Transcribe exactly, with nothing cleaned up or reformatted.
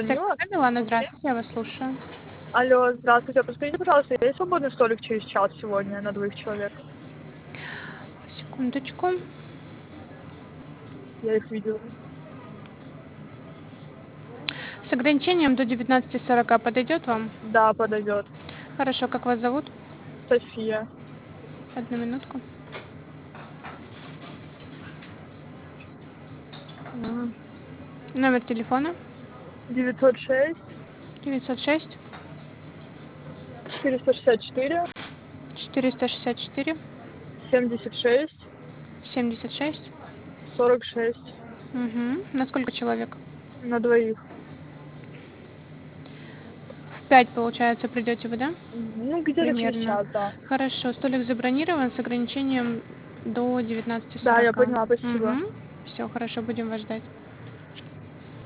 Алло, Секретарь Милана, здравствуйте, я вас слушаю. алло, здравствуйте. Подскажите, пожалуйста, есть свободный столик через час сегодня на двоих человек? Секундочку. Я их видела. С ограничением до девятнадцати сорока подойдет вам? Да, подойдет. Хорошо, как вас зовут? София. Одну минутку. М, Номер телефона девятьсот шесть девятьсот шесть четыреста шестьдесят четыре четыреста шестьдесят четыре семьдесят шесть семьдесят шесть. сорок шесть Угу. На сколько человек? на двоих. В пять, получается, придете вы, да? Ну, где-то через Примерно. час, да. Хорошо, столик забронирован с ограничением до девятнадцати Да, я сорока. поняла, спасибо. Угу. Все, хорошо, будем вас ждать.